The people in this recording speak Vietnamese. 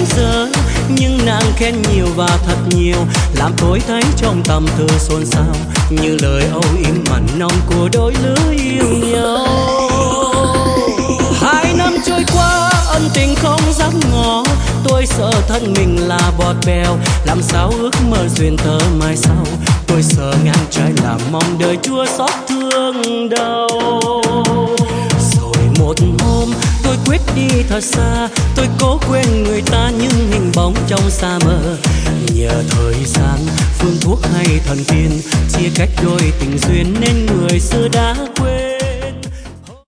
giờ, nhưng nàng khen nhiều và thật nhiều, làm tôi thấy trong tâm tư xôn xao như lời âu yếm mặn nồng của đôi lứa yêu nhau. 2 năm trôi qua ân tình không dám ngỏ, tôi sợ thân mình là bọt bèo, làm sao ước mơ duyên tơ mai sau. Tôi sợ ngang trái làm mong đời chua xót thương đau. Rồi một hôm tôi quyết đi thật xa, tôi cố quên người ta nhưng hình bóng trong xa mơ. Nhờ thời gian phương thuốc hay thần tiên chia cách đôi tình duyên nên người xưa đã quên.